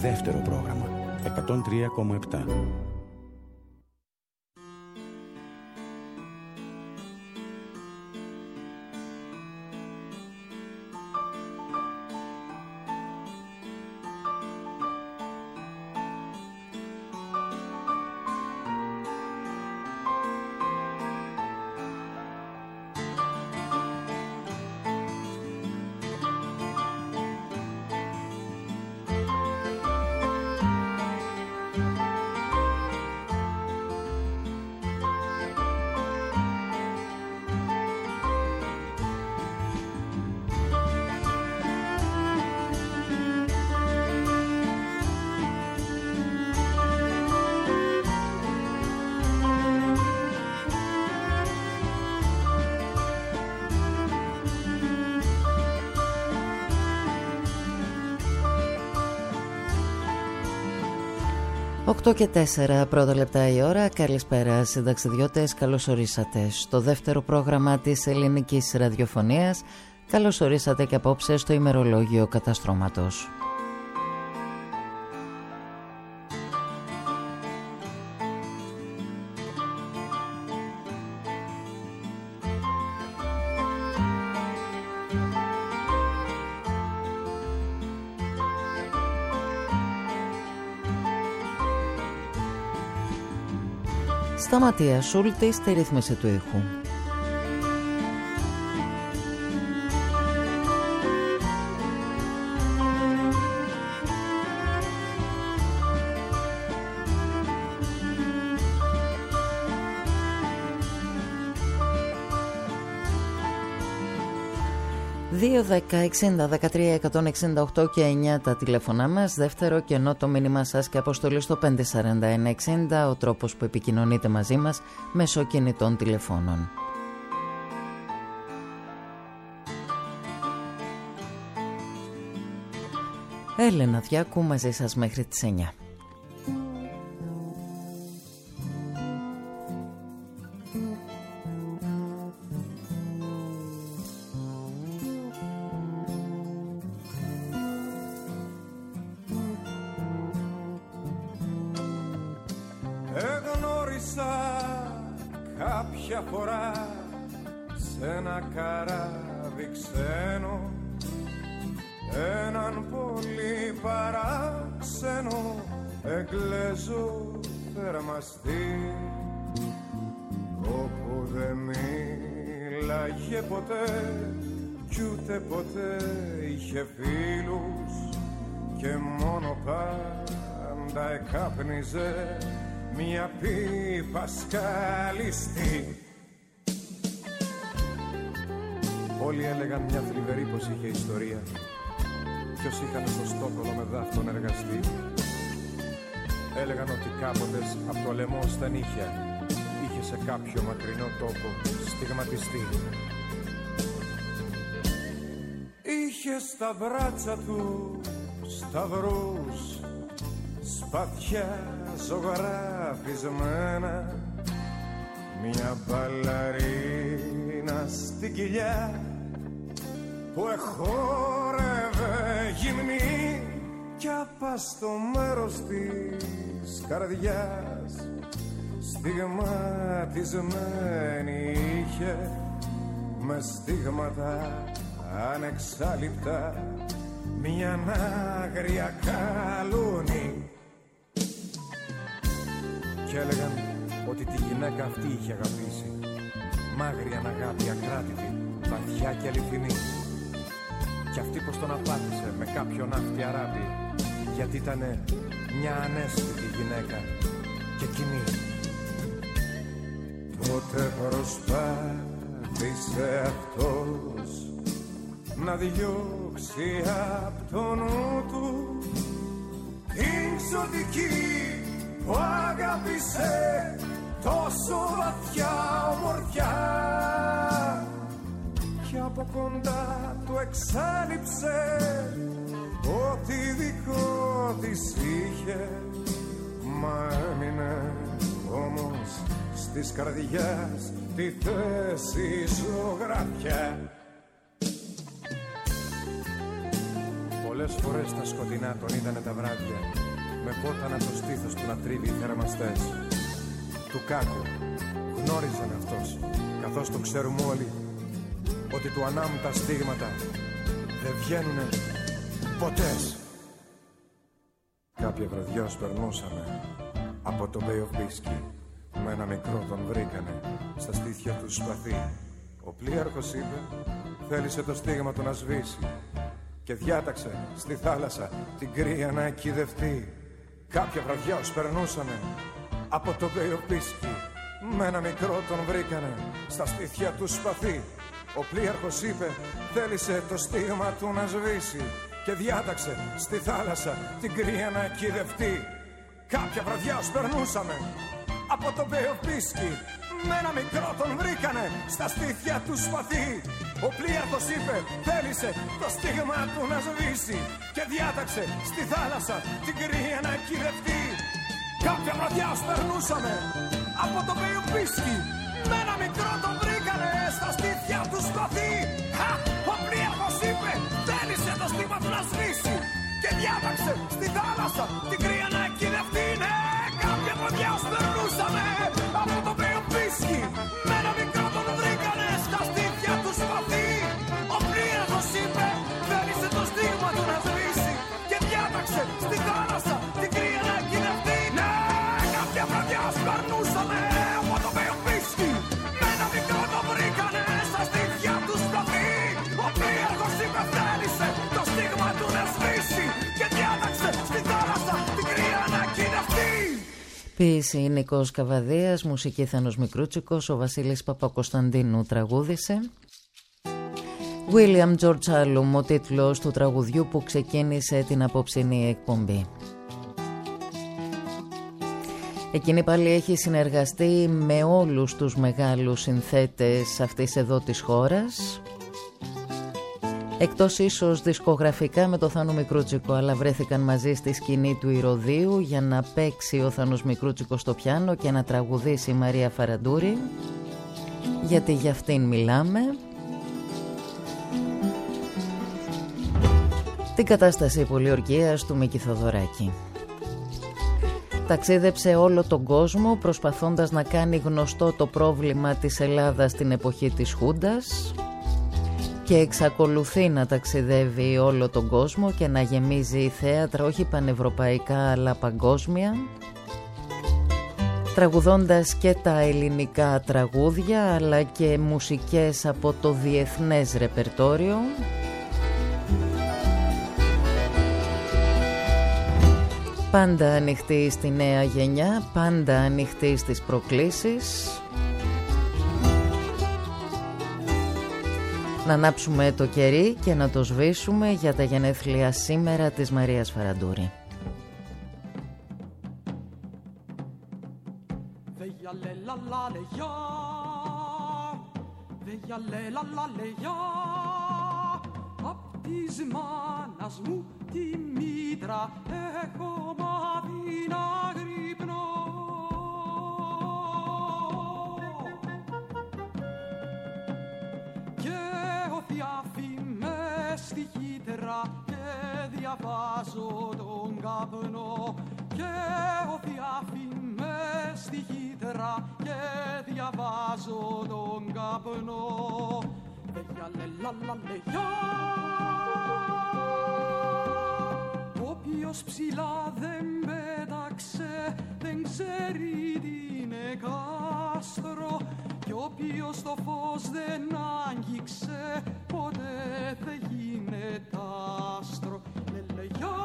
δεύτερο πρόγραμμα 103,7. Οκτώ και 4 πρώτα λεπτά η ώρα. Καλησπέρα συνταξιδιώτες, καλώς ορίσατε στο δεύτερο πρόγραμμα της ελληνικής ραδιοφωνίας. Καλώς ορίσατε και απόψε στο ημερολόγιο καταστρώματος. Σταματία Σούλτη στη ρύθμιση του ήχου. Δύο 10-60-13-168 και 9 τα τηλέφωνά μας. Δεύτερο κενό το μήνυμα σας και αποστολή στο 541-60, ο τρόπος που επικοινωνείτε μαζί μας μέσω κινητών τηλεφώνων. Έλενα Διάκου μαζί σας μέχρι τις 9. Κάποια φορά σε ένα καράβι ξένο έναν πολύ παράξενο Εγγλέζο θερμαστή, όπου δεν μίλαγε ποτέ κι ούτε ποτέ είχε φίλους και μόνο πάντα εκάπνιζε μια πίπα σκαλιστή. Όλοι έλεγαν μια θλιβερή πως είχε ιστορία, ποιος είχαν στο Στόκολο με δάφτον εργαστεί. Έλεγαν ότι κάποτε από το λαιμό στα νύχια είχε σε κάποιο μακρινό τόπο στιγματιστεί. Είχε στα μπράτσα του σταυρούς, σπαθιά ζωγραφισμένα, μια μπαλαρίνα στην κοιλιά που εχόρευε γυμνή, κι απ' στο μέρος της καρδιάς στιγματισμένη είχε με στίγματα ανεξάλειπτα μια άγρια καλούνη. Και έλεγαν ότι τη γυναίκα αυτή είχε αγαπήσει, μάγρια αγάπη ακράτητη, βαθιά και αληθινή. Κι αυτή πως τον απάτησε με κάποιον ναύτη αράπη, γιατί ήτανε μια ανέστητη γυναίκα και κοινή. Τότε προσπάθησε αυτός να διώξει απ' το νου του την ξωτική που αγάπησε τόσο βαθιά ομορφιά, κι από κοντά του εξάλειψε ό,τι δικό της είχε, μα έμεινε όμως στις καρδιάς τη θέση ζωγραφιά. Πολλές φορές τα σκοτεινά τον είδανε τα βράδια, με βότανα το στήθος του να τρίβει οι θεραπαστές. Του Κάκου γνώριζαν αυτός, καθώς το ξέρουμε όλοι, ότι του ανάμουν τα στίγματα δεν βγαίνουνε ποτέ. Κάποια βραδιά περνούσαμε από το Bay of Biscay. Με ένα μικρό τον βρήκανε στα στήθια του σπαθί. Ο πλοίαρχος είπε, θέλησε το στίγμα του να σβήσει και διάταξε στη θάλασσα την κρύα να εκκηδευτεί. Κάποια βραδιά περνούσαμε από το Bay of Biscay. Με ένα μικρό τον βρήκανε στα στήθια του σπαθί. Ο πλοίαρχος είπε, θέλησε το στίγμα του να σβήσει και διάταξε στη θάλασσα την κρύα να εκκηδευτεί. Κάποια βραδιά περνούσαμε από το Bay of Biscay. Με ένα μικρό τον βρήκανε στα στήθια του σπαθί. Ο πλοίαρχος είπε, θέλησε το στίγμα του να σβήσει και διάταξε στη θάλασσα την κρύα να εκκηδευτεί. Κάποια βραδιά περνούσαμε από το Bay of Biscay. Με ένα μικρό τον βρήκανε στα στήθια του σπαθί. Ο πλοίαρχος είπε, θέλησε το στίγμα του να σβήσει και διάταξε στη θάλασσα την κρύα να εκκηδευτεί. Ναι, κάποια βραδιά περνούσαμε από το Bay of Biscay. Με ένα μικρό τον βρήκανε στα στήθια του σπαθί. Ο πλοίαρχος είπε, θέλησε το στίγμα του να σβήσει και διάταξε στη θάλασσα την κρύα να εκκηδευτεί. Ναι, κάποια βραδιά περνούσαμε από το Bay of Biscay. Με ένα μικρό τον βρήκανε στα στήθια του σπαθί. Ο πλοίαρχος είπε, θέλησε το στίγμα του να σβήσει και διάταξε στη θάλασσα την κρύα να εκκηδευτεί. Ποίηση Νίκος Καβαδίας, μουσική Θάνος Μικρούτσικος, ο Βασίλης Παπακοσταντίνου τραγούδισε. William George Alum, ο τίτλος του τραγουδιού που ξεκίνησε την απόψινή εκπομπή. Εκείνη πάλι έχει συνεργαστεί με όλους τους μεγάλους συνθέτες αυτής εδώ της χώρας, εκτός ίσως δισκογραφικά με το Θάνο Μικρούτσικο, αλλά βρέθηκαν μαζί στη σκηνή του Ηρωδείου για να παίξει ο Θάνος Μικρούτσικος στο πιάνο και να τραγουδήσει η Μαρία Φαραντούρη, γιατί για αυτήν μιλάμε. Την κατάσταση πολιορκίας του Μίκη Θοδωράκη. Ταξίδεψε όλο τον κόσμο προσπαθώντας να κάνει γνωστό το πρόβλημα της Ελλάδας στην εποχή της Χούντας και εξακολουθεί να ταξιδεύει όλο τον κόσμο και να γεμίζει θέατρα όχι πανευρωπαϊκά αλλά παγκόσμια, τραγουδώντας και τα ελληνικά τραγούδια αλλά και μουσικές από το διεθνές ρεπερτόριο. Πάντα ανοιχτή στη νέα γενιά, πάντα ανοιχτή στις προκλήσεις. Να ανάψουμε το κερί και να το σβήσουμε για τα γενέθλια σήμερα της Μαρίας Φαραντούρη. Απ' της μάνας μου τη μήτρα έχω μάθει να γρυπνώ. Και ο Θιάφη μες στη χύτρα και διαβάζω τον καπνό. Και ο Θιάφη μες στη χύτρα και διαβάζω τον καπνό. Όποιος ψηλά δεν πέταξε δεν ξέρει τι είναι κάστρο, κι όποιος το φως δεν άγγιξε ποτέ δεν γίνεται άστρο. Λελεγιά.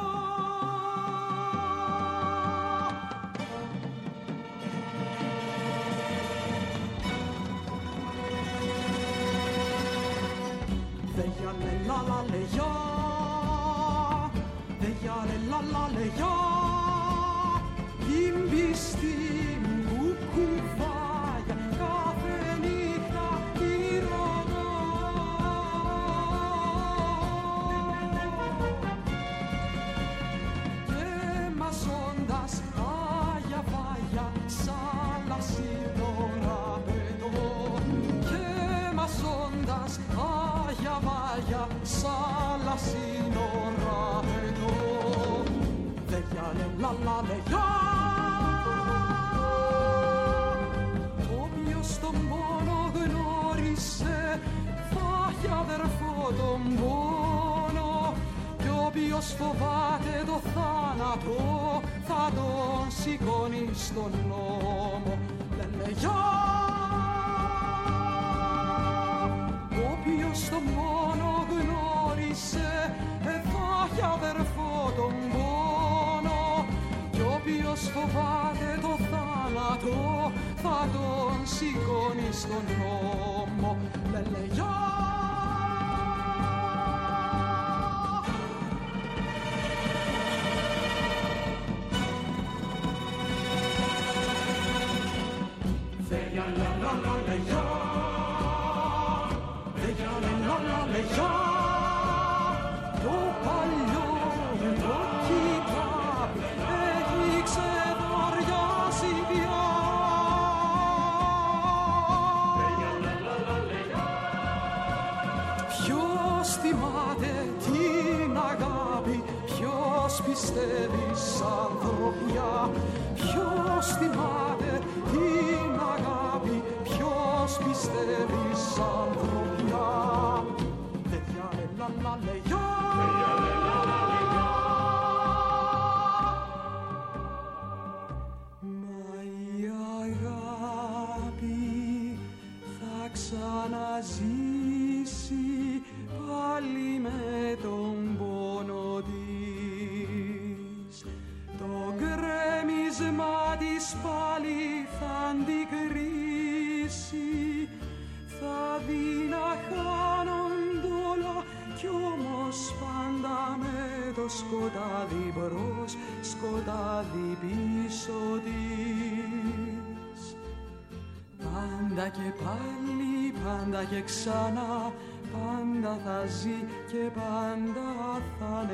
Η πίστη μου κουβάγια κάθε νύχτα τη ρωτώ. Και μαζώντας άγια βάγια σαν λασίδωρα πετώ. Και μαζώντας άγια βάγια σαν λασίδωρα πετώ. Όποιος τον πόνο γνώρισε θα έχει αδερφό τον πόνο, κι όποιος φοβάται το θάνατο θα τον σηκώνει στον νόμο. Λένε γεια. Όποιος τον πόνο γνώρισε θα έχει αδερφό τον πόνο, κι όποιος φοβάται το θάνατο θα τον σηκώνει στον νόμο. Λένε γεια. Το παλιό το κοιτάπι έχει ξεδωριάσει πια. Ποιος θυμάται την αγάπη, ποιος πιστεύει σ' ανθρωπιά, ποιος θυμάται την αγάπη, ποιος πιστεύει σ' ανθρωπιά. Μα η αγάπη θα ξαναζήσει πάλι με τον πόνο της. Το γκρέμισμα της πάλι θα αντικρίσει, θα δει να χάνονται όλα κι όμως πάντα με το σκοτάδι μπρος, σκοτάδι πίσω της. Πάντα και πάλι, πάντα και ξανά, πάντα θα ζει και πάντα θα είναι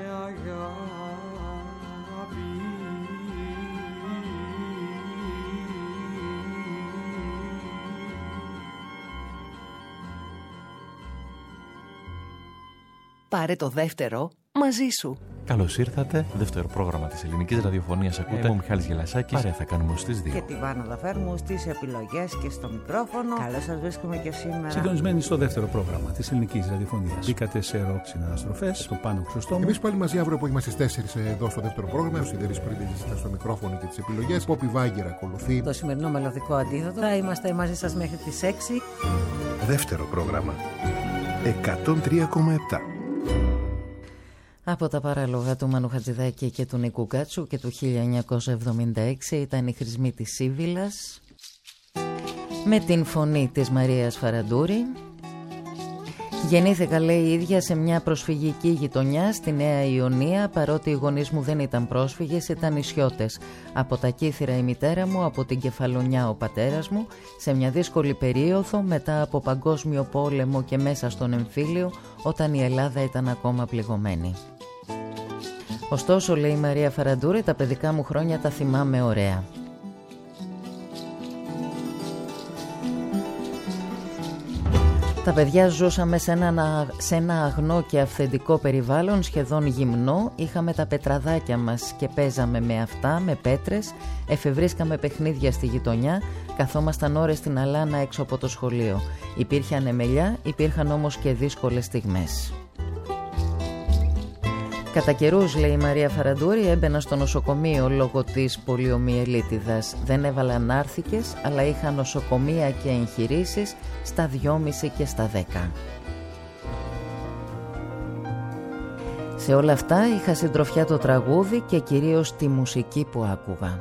αγάπη. Πάρε το δεύτερο μαζί σου. Καλώς ήρθατε. Δεύτερο πρόγραμμα της ελληνικής ραδιοφωνίας ακούτε. Εγώ ο Μιχάλης Γελασάκης. Παρέα θα κάνουμε ως τις 2. Και τη Βάνα Δαφέρμου στις επιλογές και στο μικρόφωνο. Καλώς σας βρίσκουμε και σήμερα. Συντονισμένοι στο δεύτερο πρόγραμμα της ελληνικής ραδιοφωνίας. Μπήκατε σε ροκ συναναστροφές, στο Πάνο Χρυσοστόμου. Εμείς πάλι μαζί αύριο απόγευμα στις 4 εδώ στο δεύτερο πρόγραμμα. Ο Σιδερής Πρίντεζης ήταν στο μικρόφωνο και τις επιλογές. Πόπι Βάγκερ ακολουθεί. Το σημερινό μελωδικό αντίδοτο. Θα είμαστε μαζί σας μέχρι τις 6. Δεύτερο πρόγραμμα. 103,7. Από τα παράλογα του Μανου Χατζηδάκη και του Νίκου Κάτσου και του 1976 ήταν οι χρησμοί της Σίβυλας με την φωνή της Μαρίας Φαραντούρη. Γεννήθηκα, λέει η ίδια, σε μια προσφυγική γειτονιά στη Νέα Ιωνία, παρότι οι γονείς μου δεν ήταν πρόσφυγες, ήταν νησιώτες. Από τα Κύθυρα η μητέρα μου, από την Κεφαλονιά ο πατέρας μου, σε μια δύσκολη περίοδο μετά από παγκόσμιο πόλεμο και μέσα στον εμφύλιο, όταν η Ελλάδα ήταν ακόμα πληγωμένη. Ωστόσο, λέει η Μαρία Φαραντούρη, τα παιδικά μου χρόνια τα θυμάμαι ωραία. Τα παιδιά ζούσαμε σε ένα αγνό και αυθεντικό περιβάλλον, σχεδόν γυμνό. Είχαμε τα πετραδάκια μας και παίζαμε με αυτά, με πέτρες. Εφευρίσκαμε παιχνίδια στη γειτονιά. Καθόμασταν ώρες στην αλάνα έξω από το σχολείο. Υπήρχε ανεμελιά, υπήρχαν όμως και δύσκολες στιγμές. Κατά καιρούς, λέει η Μαρία Φαραντούρη, έμπαινα στο νοσοκομείο λόγω της πολιομιελίτιδας. Δεν έβαλαν άρθικες, αλλά είχα νοσοκομεία και εγχειρήσεις στα 2,5 και στα 10. Σε όλα αυτά είχα συντροφιά το τραγούδι και κυρίως τη μουσική που άκουγα.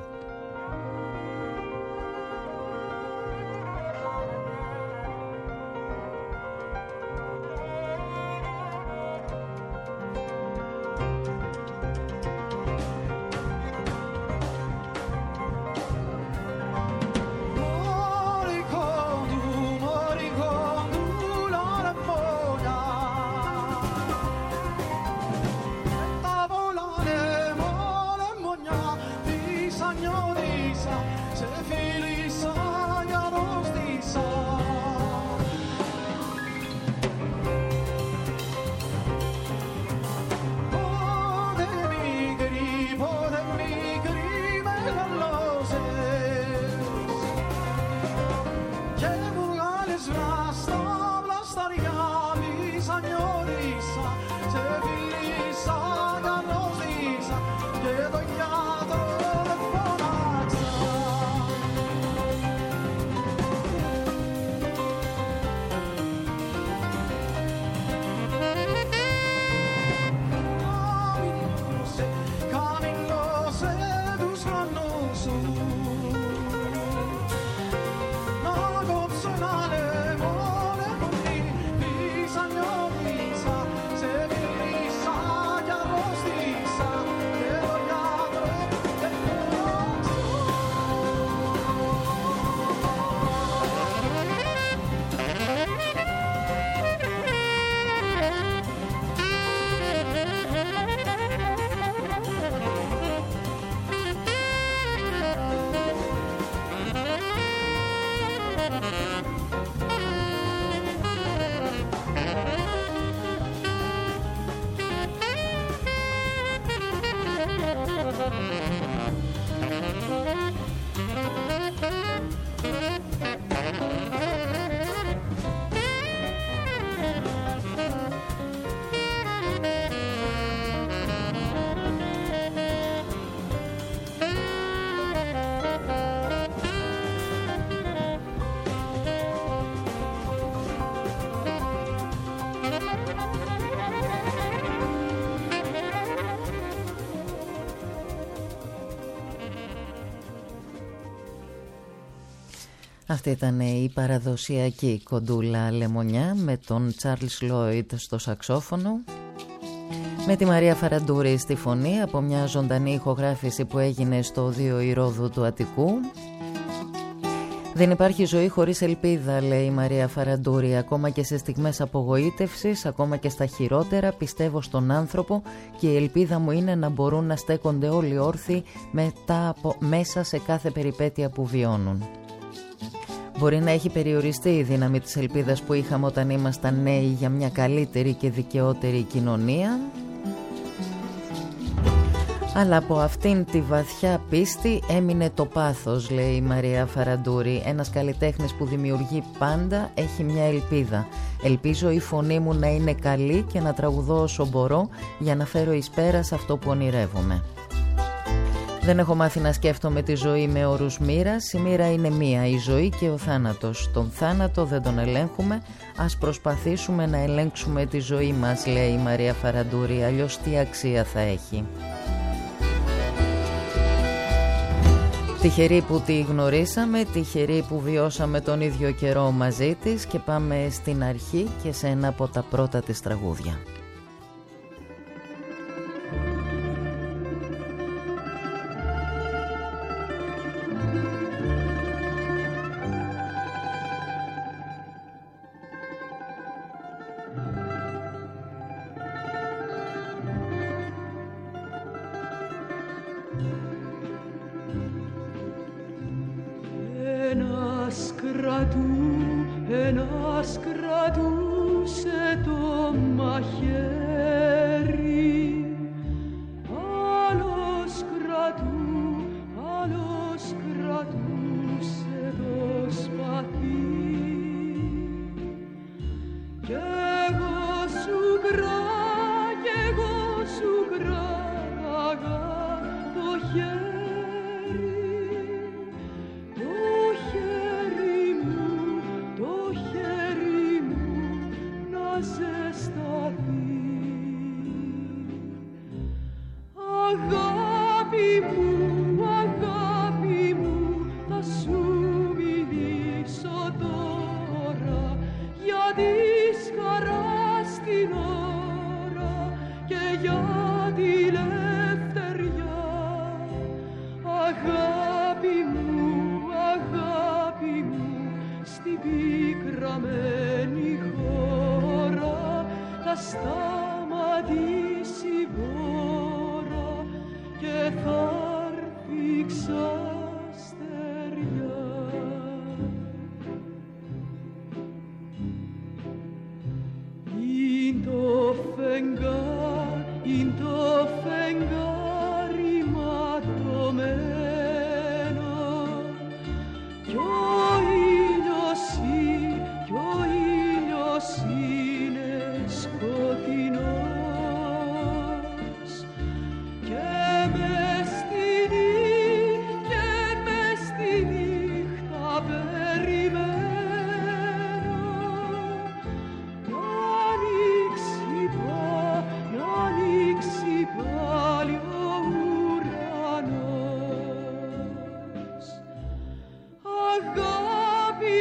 Sogno Αυτή ήταν η παραδοσιακή κοντούλα Λεμονιά με τον Τσάρλς Λόιντ στο σαξόφωνο, με τη Μαρία Φαραντούρη στη φωνή, από μια ζωντανή ηχογράφηση που έγινε στο Οδείο Ηρώδου του Αττικού. Δεν υπάρχει ζωή χωρίς ελπίδα, λέει η Μαρία Φαραντούρη. Ακόμα και σε στιγμές απογοήτευσης, ακόμα και στα χειρότερα, πιστεύω στον άνθρωπο και η ελπίδα μου είναι να μπορούν να στέκονται όλοι όρθιοι μέσα σε κάθε περιπέτεια που βιώνουν. Μπορεί να έχει περιοριστεί η δύναμη της ελπίδας που είχαμε όταν ήμασταν νέοι για μια καλύτερη και δικαιότερη κοινωνία, αλλά από αυτήν τη βαθιά πίστη έμεινε το πάθος, λέει η Μαρία Φαραντούρη. Ένας καλλιτέχνης που δημιουργεί πάντα έχει μια ελπίδα. Ελπίζω η φωνή μου να είναι καλή και να τραγουδώ όσο μπορώ για να φέρω εις πέρας αυτό που ονειρεύομαι. Δεν έχω μάθει να σκέφτομαι τη ζωή με όρους μοίρας. Η μοίρα είναι μία, η ζωή και ο θάνατος. Τον θάνατο δεν τον ελέγχουμε. Ας προσπαθήσουμε να ελέγξουμε τη ζωή μας, λέει η Μαρία Φαραντούρη. Αλλιώς τι αξία θα έχει? Τυχεροί που τη γνωρίσαμε, τυχεροί που βιώσαμε τον ίδιο καιρό μαζί της, και πάμε στην αρχή και σε ένα από τα πρώτα της τραγούδια. Ένας κρατούσε το μαχαίρι, άλλος κρατούσε το σπαθί, κι εγώ σου κράταγα το χέρι. Αγάπη μου, θα σου μιλήσω τώρα για τη χαρά στην ώρα και για τη ελευθεριά. Αγάπη μου, στην πικραμένη χώρα θα σταματήσει η βόρα και θα έρθει ξαστεριά. Είναι το φεγγάρι ματωμένο κι ο ήλιος είναι σκοτεινός και μες στη νύχτα περιμένω να ανοίξει πάλι ο ουρανός. Αγάπη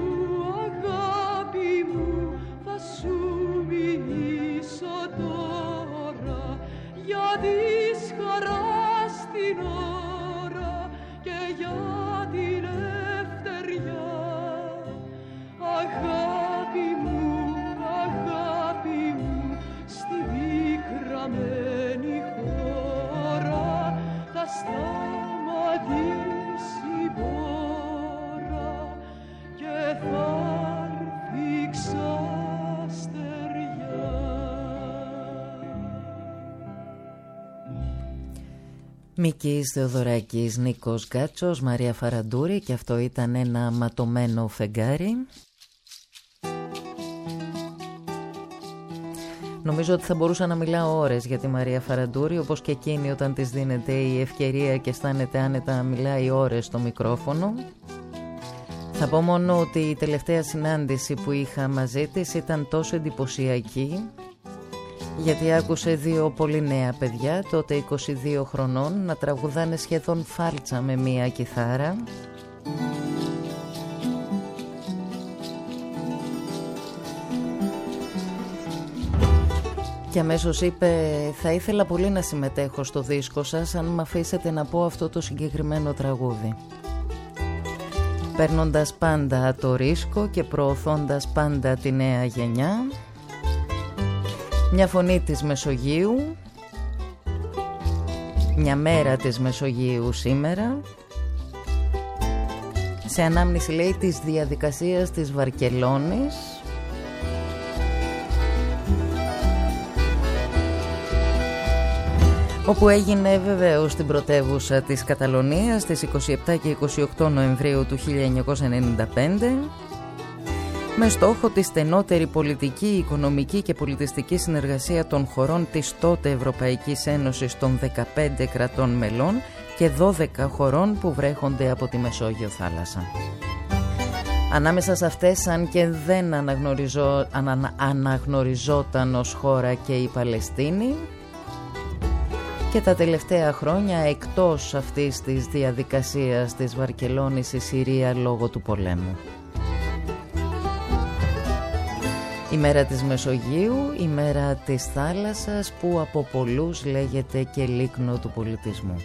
μου, θα σου μιλήσω τώρα για τη χαρά στην ώρα και για τη ελευθεριά. Αγάπη μου, στη πικραμένη χώρα θα σταματήσει η βόρα και θα έρθει ξαστεριά. Μίκης Θεοδωράκης, Νίκος Γκάτσος, Μαρία Φαραντούρη, και αυτό ήταν ένα ματωμένο φεγγάρι. Νομίζω ότι θα μπορούσα να μιλάω ώρες για τη Μαρία Φαραντούρη, όπως και εκείνη όταν της δίνεται η ευκαιρία και αισθάνεται άνετα μιλάει ώρες στο μικρόφωνο. Θα πω μόνο ότι η τελευταία συνάντηση που είχα μαζί της ήταν τόσο εντυπωσιακή, γιατί άκουσε δύο πολύ νέα παιδιά, τότε 22 χρονών, να τραγουδάνε σχεδόν φάλτσα με μία κιθάρα. Και αμέσως είπε: θα ήθελα πολύ να συμμετέχω στο δίσκο σας αν μ' αφήσετε να πω αυτό το συγκεκριμένο τραγούδι. Παίρνοντας πάντα το ρίσκο και προωθώντας πάντα τη νέα γενιά, μια φωνή της Μεσογείου, μια μέρα της Μεσογείου σήμερα, σε ανάμνηση, λέει, της διαδικασίας της Βαρκελόνης, όπου έγινε βεβαίως στην πρωτεύουσα της Καταλωνίας στις 27 και 28 Νοεμβρίου του 1995, με στόχο τη στενότερη πολιτική, οικονομική και πολιτιστική συνεργασία των χωρών της τότε Ευρωπαϊκής Ένωσης των 15 κρατών μελών και 12 χωρών που βρέχονται από τη Μεσόγειο θάλασσα. Ανάμεσα σε αυτές, αν και δεν αναγνωριζόταν ως χώρα και η Παλαιστίνη, και τα τελευταία χρόνια εκτός αυτής της διαδικασίας της Βαρκελόνης η Συρία λόγω του πολέμου. Η μέρα της Μεσογείου, η μέρα της θάλασσας, που από πολλούς λέγεται και λίκνο του πολιτισμού.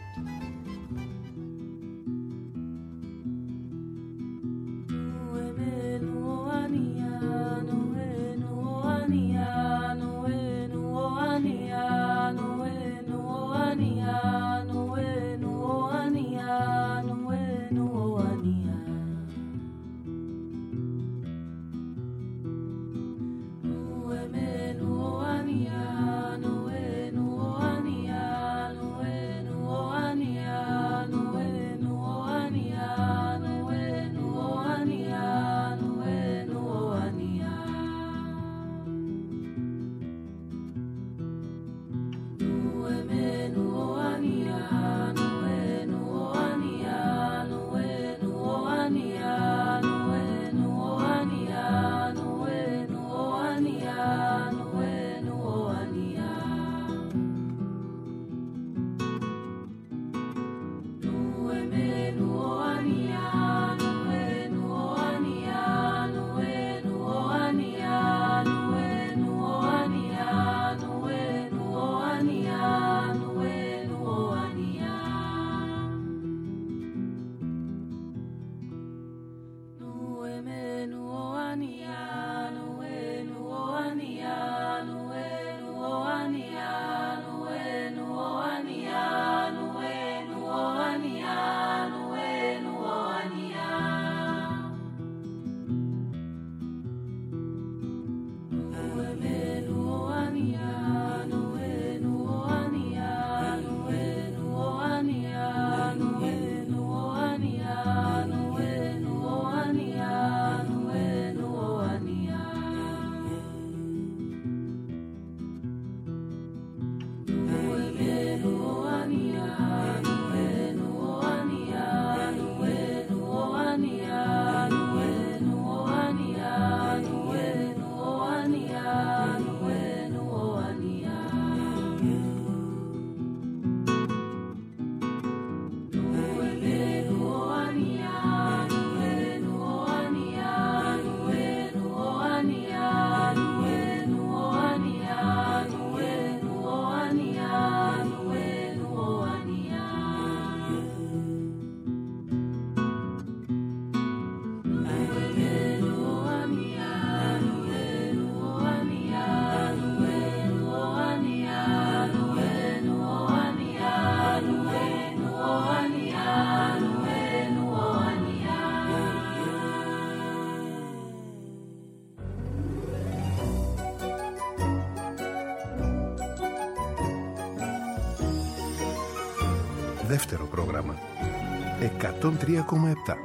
Δεύτερο πρόγραμμα 103,7.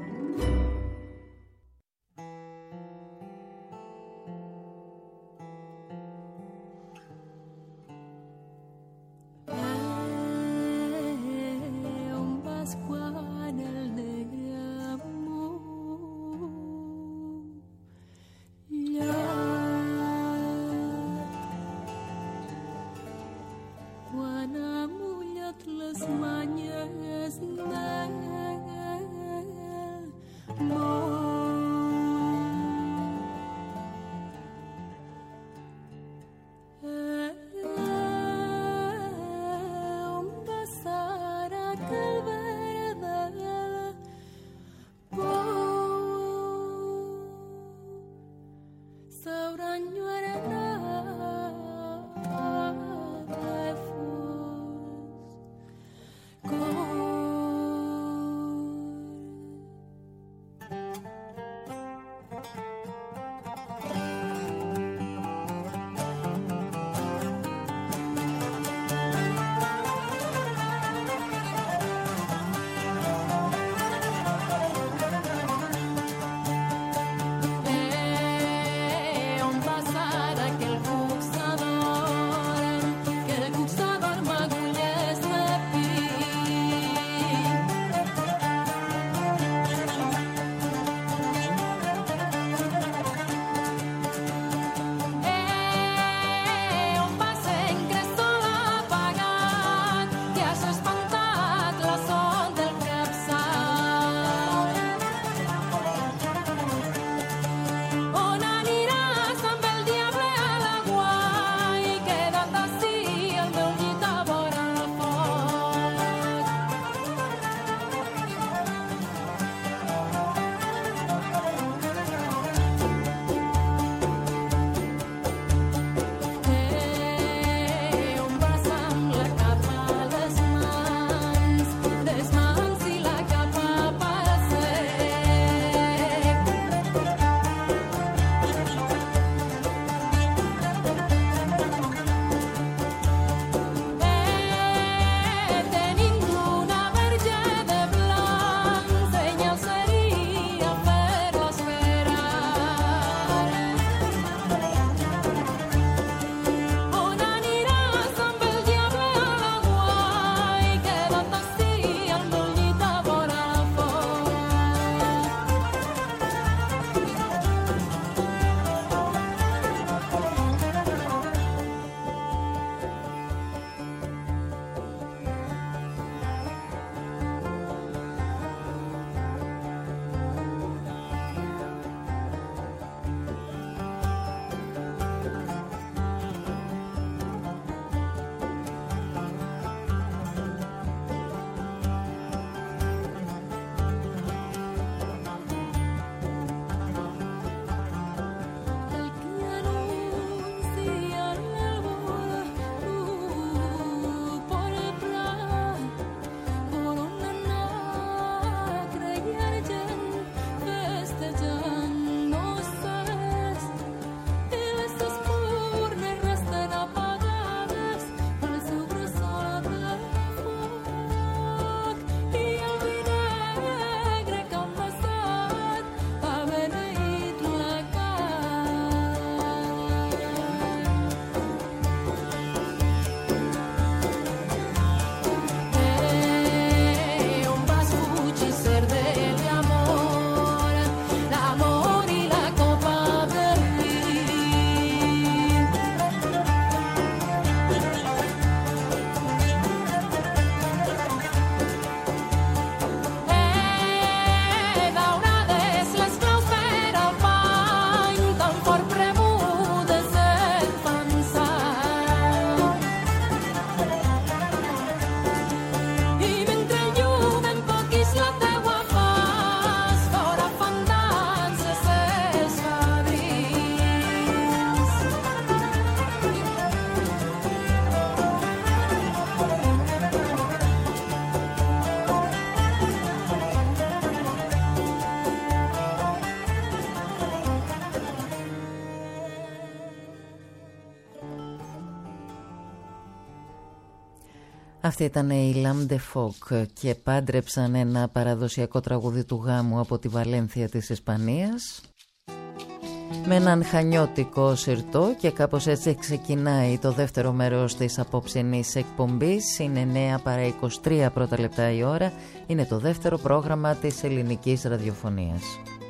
Αυτή ήταν η Lame de Folk και πάντρεψαν ένα παραδοσιακό τραγούδι του γάμου από τη Βαλένθια της Ισπανίας με έναν χανιώτικο σιρτό, και κάπως έτσι ξεκινάει το δεύτερο μέρος της απόψινής εκπομπής. Είναι 9 παρά 23 πρώτα λεπτά η ώρα. Είναι το δεύτερο πρόγραμμα της ελληνικής ραδιοφωνίας.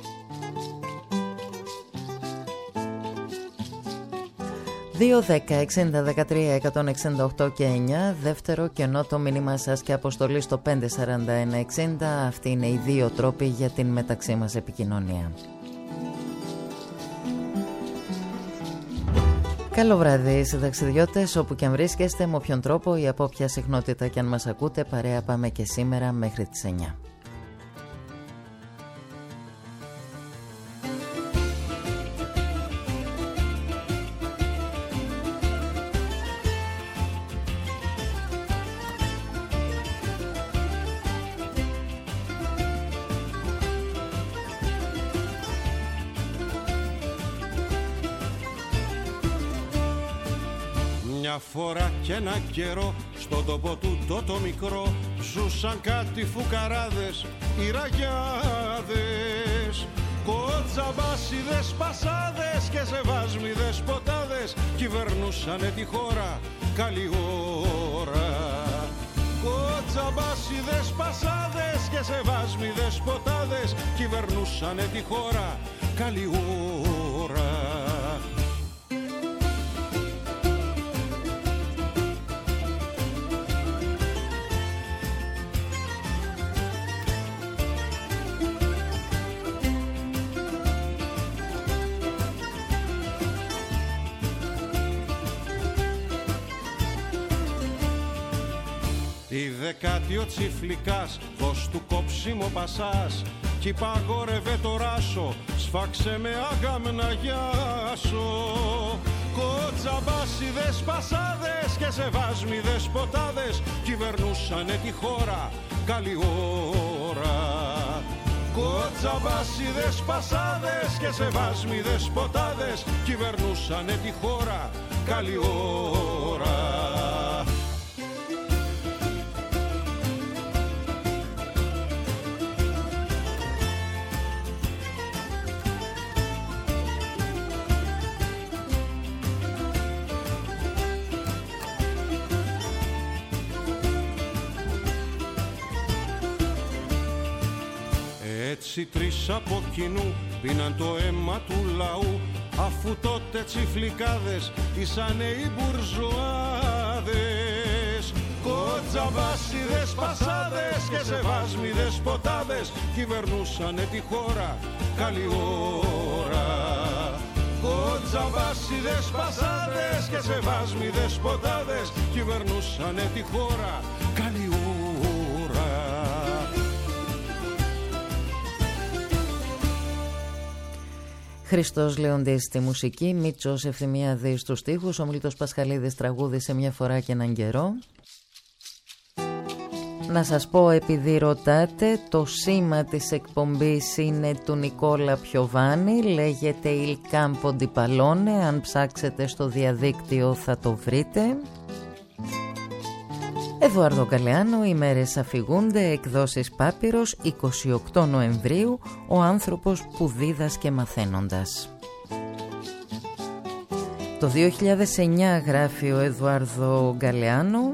2-10-60-13-168 και 9. Δεύτερο κενό το μήνυμα σας και αποστολή στο 541-60. Αυτοί είναι οι δύο τρόποι για την μεταξύ μας επικοινωνία. Καλό βράδυ συνταξιδιώτες, όπου και αν βρίσκεστε, με όποιον τρόπο ή από όποια συχνότητα και αν μας ακούτε. Παρέα πάμε και σήμερα μέχρι τις 9. Μια φορά και ένα καιρό στον τόπο του το μικρό ζούσαν κάτι φουκαράδες, οι ραγιάδες, κοτσαμπάσιδες, πασάδες και σεβάσμιδες ποτάδες κυβερνούσανε τη χώρα καλή ώρα. Κοτσαμπάσιδες, πασάδες και σεβάσμιδες ποτάδες κυβερνούσανε τη χώρα καλή ώρα. Είδε κάτι ο Τσιφλικάς, δώσ' του κόψιμο πασάς, κι παγόρευε το ράσο, σφάξε με άγαμ να γιάσω. Κοτσαμπάσιδες, πασάδες και σεβάσμιδες ποτάδες κυβερνούσανε τη χώρα καλή ώρα. Κοτσαμπάσιδες, πασάδες και σεβάσμιδες ποτάδες κυβερνούσανε τη χώρα καλή ώρα. Έτσι τρεις από κοινού πίναν το αίμα του λαού, αφού τότε τσιφλικάδες ήσανε οι μπουρζουάδες. Κοτσαμπάσιδες, πασάδες και σεβάσμιδες ποτάδες κυβερνούσανε τη χώρα καλή ώρα. Κοτσαμπάσιδες, πασάδες και σεβάσμιδες ποτάδες κυβερνούσανε τη χώρα καλή ώρα. Χριστός Λεοντής στη μουσική, Μίτσος Ευθυμιάδης στους στίχους, ο Μίλτος Πασχαλίδης τραγούδισε μια φορά και έναν καιρό. Να σας πω, επειδή ρωτάτε, το σήμα της εκπομπής είναι του Νικόλα Πιοβάνη, λέγεται Il Campo di Pallone, αν ψάξετε στο διαδίκτυο θα το βρείτε. Εδουάρδο Γκαλεάνο, οι μέρες αφηγούνται, εκδόσεις Πάπυρος, 28 Νοεμβρίου, ο άνθρωπος που δίδασκε μαθαίνοντας. Το 2009 γράφει ο Εδουάρδο Γκαλεάνο.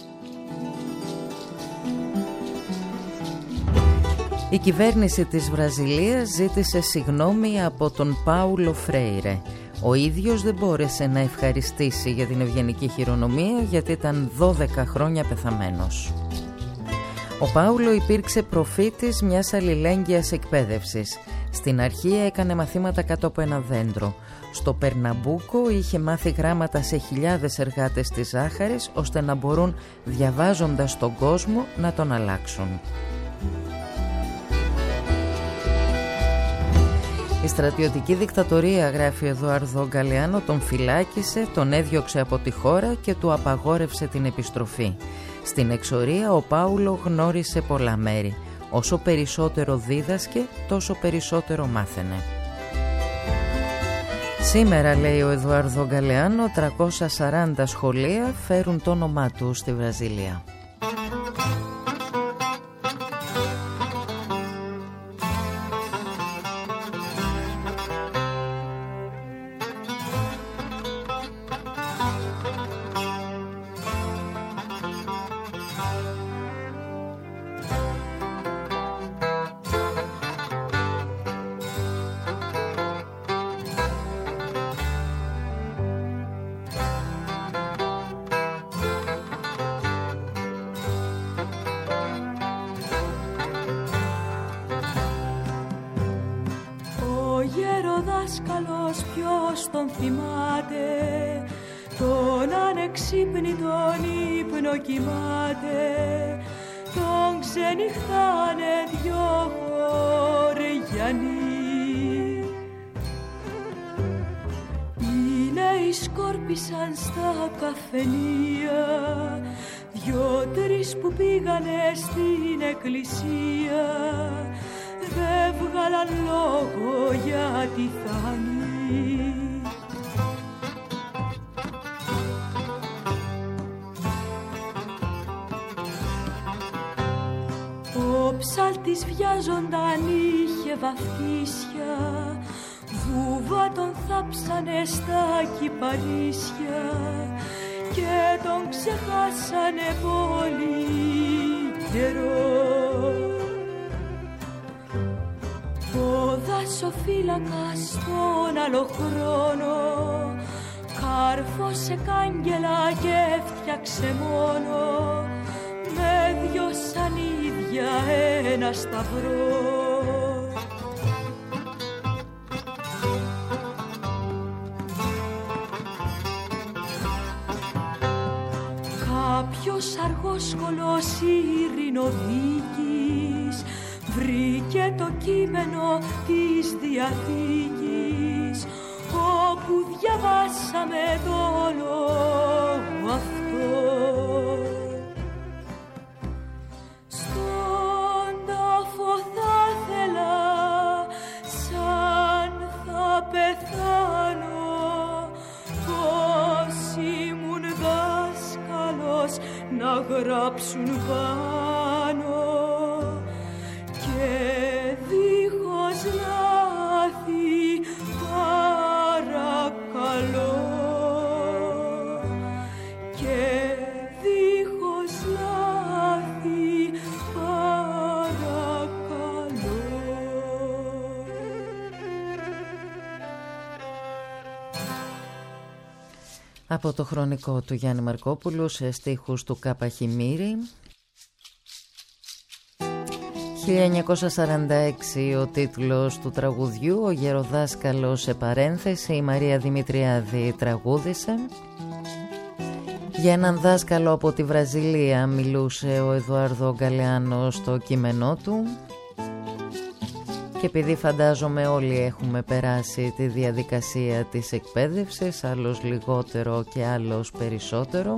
Η κυβέρνηση της Βραζιλίας ζήτησε συγγνώμη από τον Πάουλο Φρέιρε. Ο ίδιος δεν μπόρεσε να ευχαριστήσει για την ευγενική χειρονομία, γιατί ήταν 12 χρόνια πεθαμένος. Ο Πάουλο υπήρξε προφήτης μιας αλληλέγγυας εκπαίδευσης. Στην αρχή έκανε μαθήματα κάτω από ένα δέντρο. Στο Περναμπούκο είχε μάθει γράμματα σε χιλιάδες εργάτες της ζάχαρης, ώστε να μπορούν, διαβάζοντας τον κόσμο, να τον αλλάξουν. Η στρατιωτική δικτατορία, γράφει ο Εδουάρδο Γκαλεάνο, τον φυλάκισε, τον έδιωξε από τη χώρα και του απαγόρευσε την επιστροφή. Στην εξορία ο Πάουλο γνώρισε πολλά μέρη. Όσο περισσότερο δίδασκε, τόσο περισσότερο μάθαινε. Σήμερα, λέει ο Εδουάρδο Γκαλεάνο, 340 σχολεία φέρουν το όνομά του στη Βραζιλία. θυμάται, τον ανεξύπνητον ύπνο κοιμάται, τον ξενυχτάνε δυο χωριανοί. Οι νέοι σκόρπισαν στα καφενεία, δυο-τρεις που πήγανε στην εκκλησία, δεν βγάλαν λόγο γιατί θάνει. Ο ψάλτης βιάζονταν είχε βαφτίσια, βούβα τον θάψανε στα κυπαρίσια και τον ξεχάσανε πολύ καιρό. Ο δασοφύλακας τον άλλο χρόνο κάρφωσε κάγκελα και φτιάξε μόνο με δυο σανίδια ένα σταυρό. Κάποιος αργόσχολος ειρηνοδίκης βρήκε το κείμενο της Διαθήκης, όπου διαβάσαμε το λόγο αυτό. Στον τάφο θα ήθελα σαν θα πεθάνω, πως ήμουν δάσκαλος να γράψουν πάνω, και δίχως λάθη παρακαλώ, και δίχως λάθη παρακαλώ. Από το χρονικό του Γιάννη Μαρκόπουλου σε στίχους του Κάπα Χιμήρη. 1946 ο τίτλος του τραγουδιού, ο γεροδάσκαλος σε παρένθεση, η Μαρία Δημητριάδη τραγούδισε. Για έναν δάσκαλο από τη Βραζιλία μιλούσε ο Εδουάρδο Γκαλεάνο στο κείμενό του. Και επειδή φαντάζομαι όλοι έχουμε περάσει τη διαδικασία της εκπαίδευσης, άλλος λιγότερο και άλλος περισσότερο,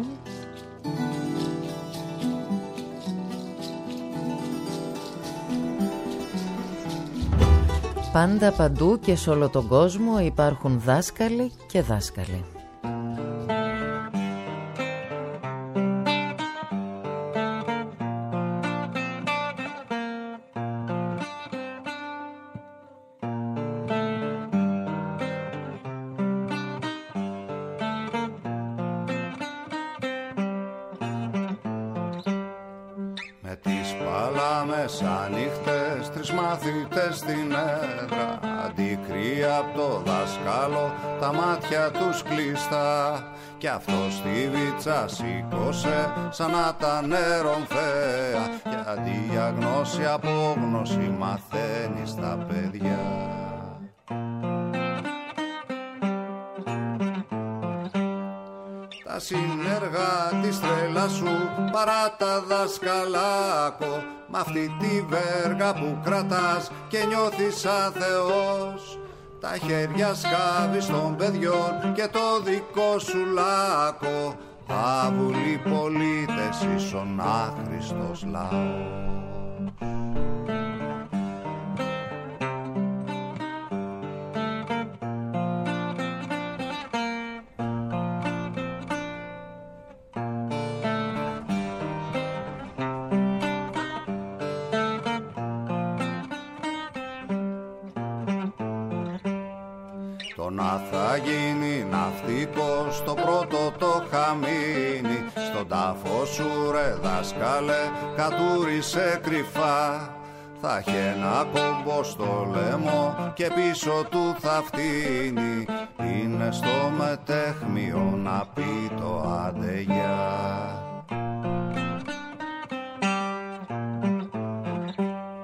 πάντα παντού και σε όλο τον κόσμο υπάρχουν δάσκαλοι και δάσκαλοι. Μεσάνυχτες, τρεις μαθητές στην έδρα, αντικρύα απ' το δάσκαλο, τα μάτια τους κλειστά. Κι αυτός τη βίτσα σήκωσε σαν να τα νερομφαία, γιατί για γνώση απόγνωση μαθαίνει στα παιδιά. Τα συνεργά της τρέλας σου παρά τα δασκαλάκο, μ' αυτή τη βέργα που κρατάς και νιώθεις σαν Θεός. Τα χέρια σκάβεις των παιδιών και το δικό σου λάκκο, άβουλοι πολίτες ίσον άχρηστος λαός. Θα γίνει ναυτικός το πρώτο το χαμίνι, στον τάφο σου ρε δάσκαλε κατούρισε κρυφά. Θα έχει ένα κόμπο στο λαιμό και πίσω του θα φτύνει, είναι στο μετέχμιο να πει το αντεγιά.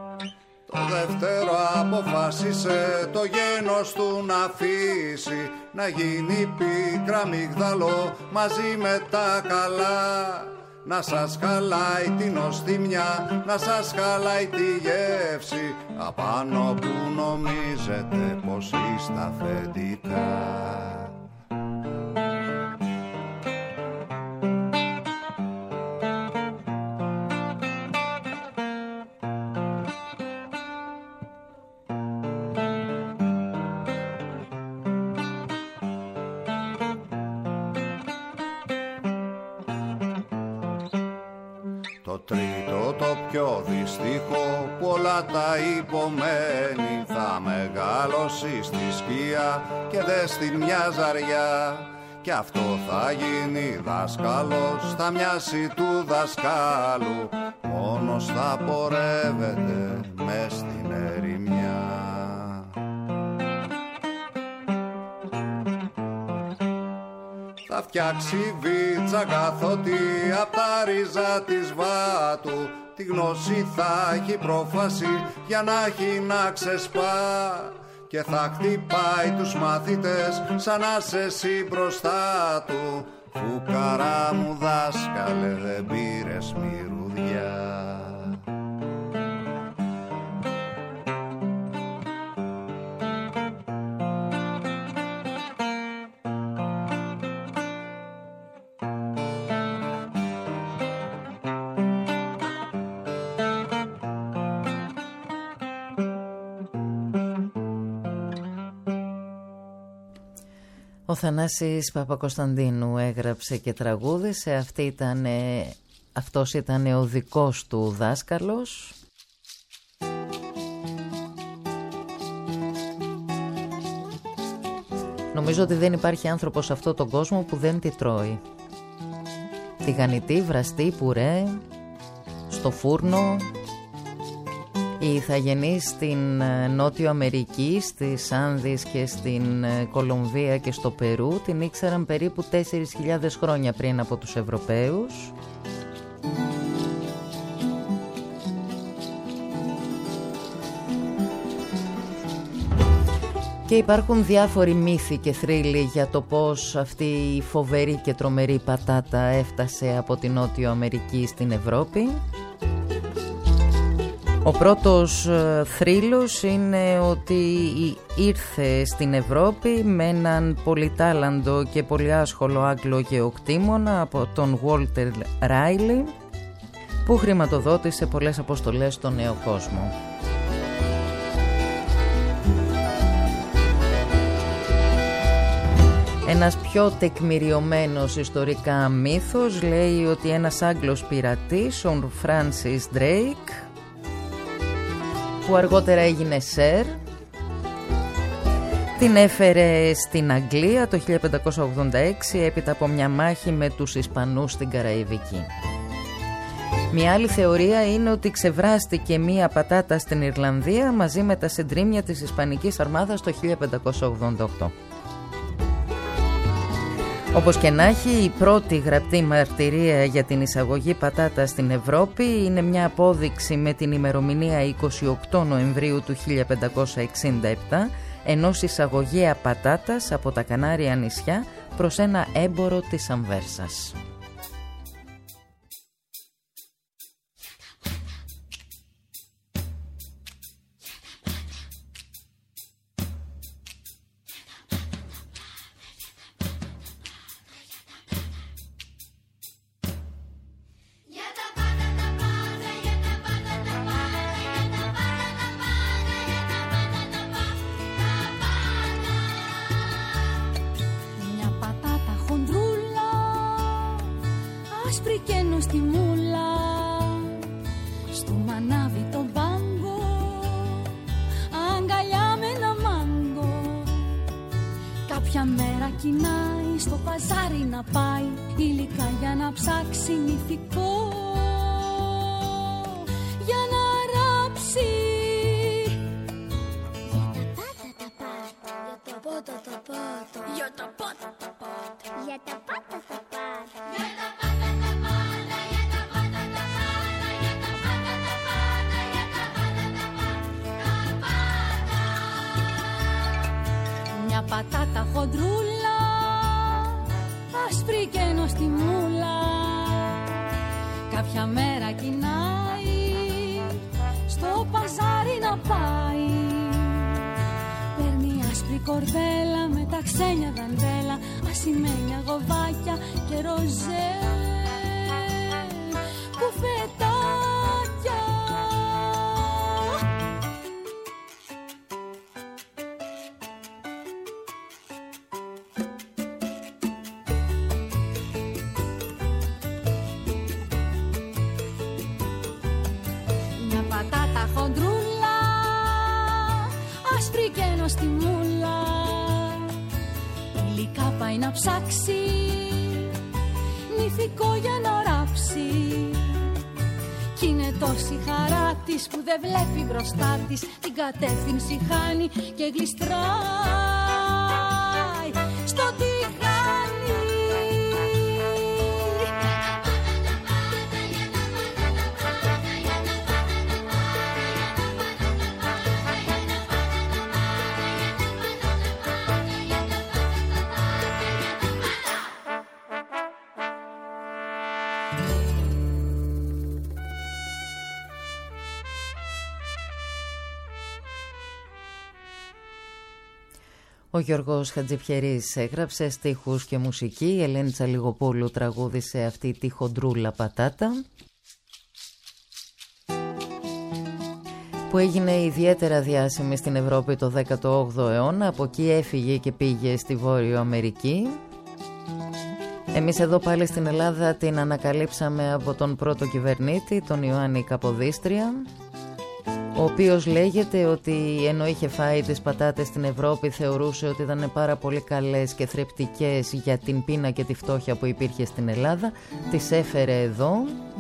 Το δεύτερο αποφάσισε το γένος του να αφήσει, να γίνει πίκρα μυγδαλό μαζί με τα καλά. Να σας χαλάει την οστιμιά, να σας χαλάει τη γεύση, απάνω που νομίζετε πως είστε αφεντικά. Το τρίτο, το πιο δυστυχό, που όλα τα υπομένει, θα μεγαλώσει στη σκία και δε στην μια ζαριά. Κι αυτό θα γίνει δάσκαλος, θα μοιάσει του δασκάλου, μόνος θα πορεύεται μες στην ερημιά. Θα φτιάξει βίτσα καθότι απ' τα ρίζα της βάτου, τη γνώση θα έχει πρόφαση για να έχει να ξεσπά, και θα χτυπάει τους μαθητές σαν να σε εσύ μπροστά του. Φουκαρά μου δάσκαλε, δεν πήρες μυρουδιά. Ο Θανάσης Παπακοσταντίνου έγραψε και τραγούδισε. Αυτός ήταν ο δικός του δάσκαλος. Νομίζω ότι δεν υπάρχει άνθρωπος σε αυτόν τον κόσμο που δεν τη τρώει. Τηγανιτή, βραστή, πουρέ, στο φούρνο. Οι ηθαγενείς στην Νότιο Αμερική, στις Άνδης και στην Κολομβία και στο Περού την ήξεραν περίπου 4.000 χρόνια πριν από τους Ευρωπαίους. Και υπάρχουν διάφοροι μύθοι και θρύλοι για το πώς αυτή η φοβερή και τρομερή πατάτα έφτασε από την Νότιο Αμερική στην Ευρώπη. Ο πρώτος θρύλος είναι ότι ήρθε στην Ευρώπη με έναν πολυτάλαντο και πολύ άσχολο Άγγλο γεωκτήμονα από τον Walter Raleigh, που χρηματοδότησε πολλές αποστολές στον νέο κόσμο. Ένας πιο τεκμηριωμένος ιστορικά μύθος λέει ότι ένας Άγγλος πειρατής, ο Francis Drake, που αργότερα έγινε Σερ, την έφερε στην Αγγλία το 1586 έπειτα από μια μάχη με τους Ισπανούς στην Καραϊβική. Μια άλλη θεωρία είναι ότι ξεβράστηκε μια πατάτα στην Ιρλανδία μαζί με τα συντρίμμια της Ισπανικής Αρμάδας το 1588. Όπως και να έχει, η πρώτη γραπτή μαρτυρία για την εισαγωγή πατάτα στην Ευρώπη είναι μια απόδειξη με την ημερομηνία 28 Νοεμβρίου του 1567 ενός εισαγωγέα πατάτας από τα Κανάρια νησιά προς ένα έμπορο της Αμβέρσας. Πατάτα χοντρούλα όποια μέρα κοινάει, στο παζάρι να πάει. Παίρνει άσπρη κορδέλα με τα ξένια δαντέλα, ασημένια γοβάκια και ροζέ κουφετάκια. Μια πατάτα χοντρούλα, άσπρη και νοστιμούλα, υλικά πάει να ψάξει, νηφικό για να οράψει. Κι είναι τόση χαρά της που δεν βλέπει μπροστά της, την κατεύθυνση χάνει και γλιστράει στο τηγάνι. Ο Γιώργος Χατζηπιερής έγραψε στίχους και μουσική, η Ελένη Τσαλιγοπούλου τραγούδισε αυτή τη χοντρούλα πατάτα, που έγινε ιδιαίτερα διάσημη στην Ευρώπη το 18ο αιώνα. Από εκεί έφυγε και πήγε στη Βόρειο Αμερική. Εμείς εδώ πάλι στην Ελλάδα την ανακαλύψαμε από τον πρώτο κυβερνήτη, τον Ιωάννη Καποδίστρια, ο οποίος λέγεται ότι ενώ είχε φάει τις πατάτες στην Ευρώπη θεωρούσε ότι ήταν πάρα πολύ καλές και θρεπτικές για την πείνα και τη φτώχεια που υπήρχε στην Ελλάδα. Τις έφερε εδώ.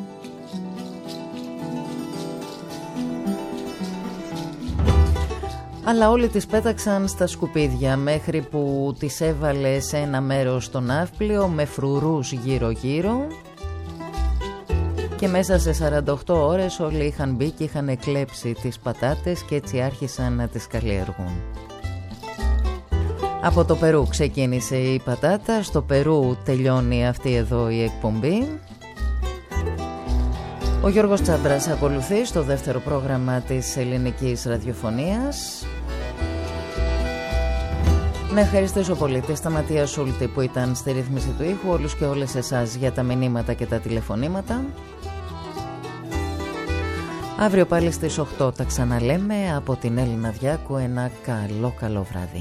Αλλά όλοι τις πέταξαν στα σκουπίδια μέχρι που τις έβαλε σε ένα μέρος στο ναύπλιο με φρουρούς γύρω-γύρω. Και μέσα σε 48 ώρες όλοι είχαν μπει και είχαν κλέψει τις πατάτες και έτσι άρχισαν να τις καλλιεργούν. Από το Περού ξεκίνησε η πατάτα, στο Περού τελειώνει αυτή εδώ η εκπομπή. Ο Γιώργος Τσάμπρας ακολουθεί στο δεύτερο πρόγραμμα της ελληνικής ραδιοφωνίας. Να ευχαριστήσω πολύ τη Σταματία Σούλτη που ήταν στη ρύθμιση του ήχου, όλους και όλες εσάς για τα μηνύματα και τα τηλεφωνήματα. Αύριο πάλι στις 8 τα ξαναλέμε. Από την Έλληνα Διάκου ένα καλό βράδυ.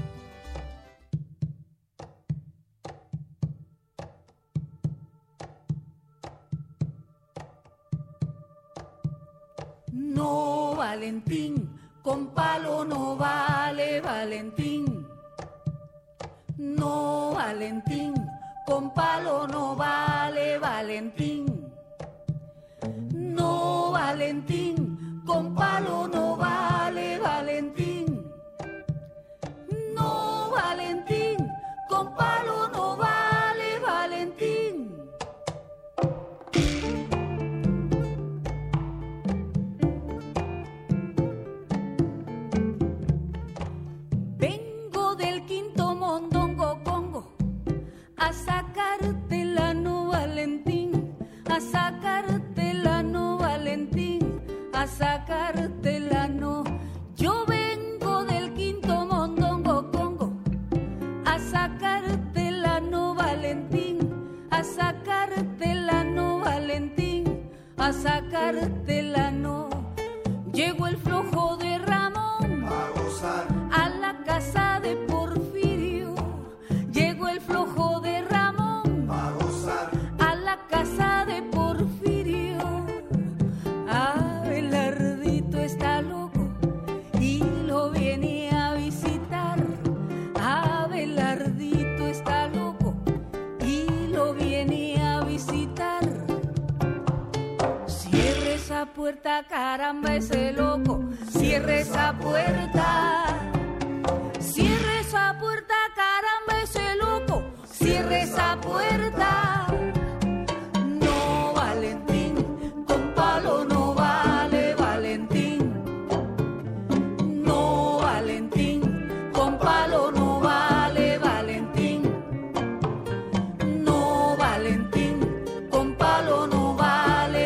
No, Valentín, con palo no vale, Valentín. No, Valentín, con palo no vale, Valentín. No, Valentín, con palo no vale, Valentín. No, Valentín, con palo no vale, Valentín. Vengo del quinto mondongo congo a sacarte la no, Valentín, a sacarte la no, Valentín, a sacarte la no. Yo vengo del quinto mondongo congo a sacarte la no, Valentín, a sacarte la no, Valentín, a sacarte la no. Llegó el flojo de Ramón a gozar a la casa de Porfirio. Llegó el flojo de Ramón a gozar a la casa de Porfirio. Abelardito está loco y lo viene a visitar. Abelardito está loco y lo viene a visitar. Cierre esa puerta, caramba, ese loco. Cierre esa puerta. Cierre esa puerta, caramba, ese loco. Cierre esa puerta. No, Valentín, con palo no vale, Valentín. No, Valentín, con palo no vale, Valentín. No, Valentín, con palo no vale,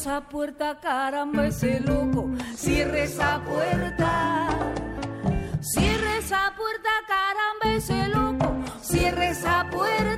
esa puerta, caramba, ese loco. Cierre esa puerta. Cierre esa puerta, caramba, ese loco. Cierre esa puerta.